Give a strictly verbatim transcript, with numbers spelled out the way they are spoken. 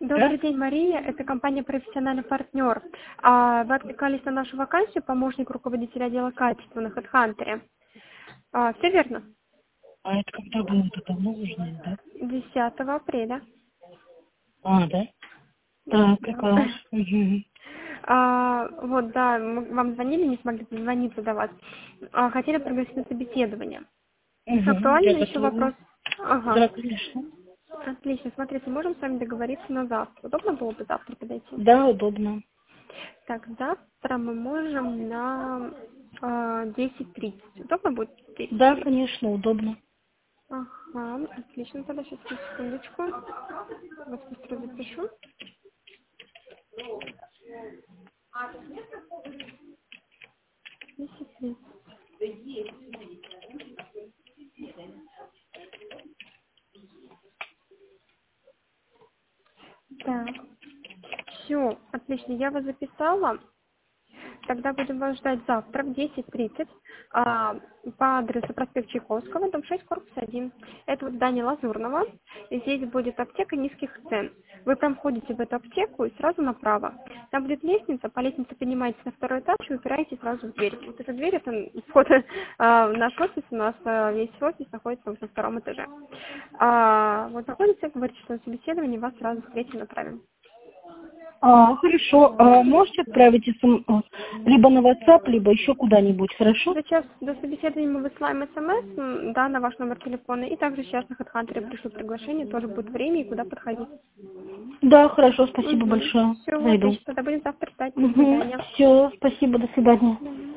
Добрый день, Мария. Это компания «Профессиональный партнер». А, Вы откликались на нашу вакансию помощник руководителя отдела качества на HeadHunter. А, Все верно? А это когда было? Это давно уже, да? десятого апреля. А, да? Так, Да. какая? Угу. А, вот, да, мы вам звонили, не смогли позвониться до вас. А, хотели пригласить на собеседование. Угу. Актуален Я еще готова. вопрос? Ага. Да, конечно. Отлично. Смотрите, можем с вами договориться на завтра. Удобно было бы завтра подойти? Да, удобно. Так, завтра мы можем на а, десять тридцать. Удобно будет десять Да, тридцать? конечно, удобно. Ага, отлично. Тогда сейчас секундочку. Вас быстро запишу. десять тридцать. Так. Все, отлично. Я вас записала. Тогда будем вас ждать завтра в десять тридцать а, по адресу проспект Чайковского, дом шесть, корпус один. Это вот здание Лазурного. И здесь будет аптека низких цен. Вы прям входите в эту аптеку и сразу направо. Там будет лестница, по лестнице поднимаетесь на второй этаж и упираетесь сразу в дверь. Вот эта дверь, это вход а, в наш офис, у нас а, весь офис находится вот на втором этаже. А, вот находится, говорите, что на собеседование вас сразу встретим, направим. А, хорошо. А, можете отправить смс либо на WhatsApp, либо еще куда-нибудь, хорошо? Сейчас до собеседования мы высылаем смс, м, да, на ваш номер телефона, и также сейчас на HeadHunter пришлю приглашение, тоже будет время и куда подходить. Да, хорошо, спасибо Угу. большое. Все, Зайду. отлично, тогда будем завтра ждать. До Угу. свидания. Все, спасибо, до свидания. Мгм.